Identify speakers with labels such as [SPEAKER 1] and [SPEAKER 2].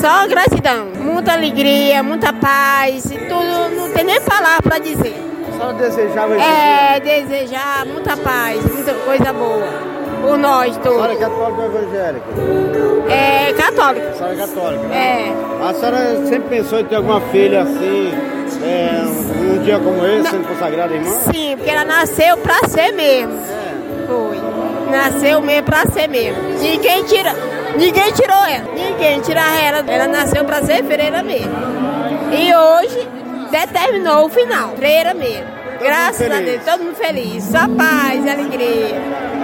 [SPEAKER 1] só gratidão, muita alegria, muita paz, e tudo, não tem nem palavra para dizer.
[SPEAKER 2] A senhora desejava esse dia?
[SPEAKER 1] Desejar muita paz, muita coisa boa, por nós todos.
[SPEAKER 2] A senhora é católica ou evangélica?
[SPEAKER 1] É católica.
[SPEAKER 2] A senhora é católica, né?
[SPEAKER 1] É.
[SPEAKER 2] A senhora sempre pensou em ter alguma filha assim, um dia como esse, sendo consagrada irmã?
[SPEAKER 1] Sim, porque ela nasceu pra ser mesmo. Foi. Nasceu mesmo pra ser mesmo. Ninguém tirou ela. Ninguém tira ela. Ela nasceu pra ser freira mesmo. E hoje determinou o final. Freira mesmo. Graças a Deus, todo mundo feliz. Só paz e alegria.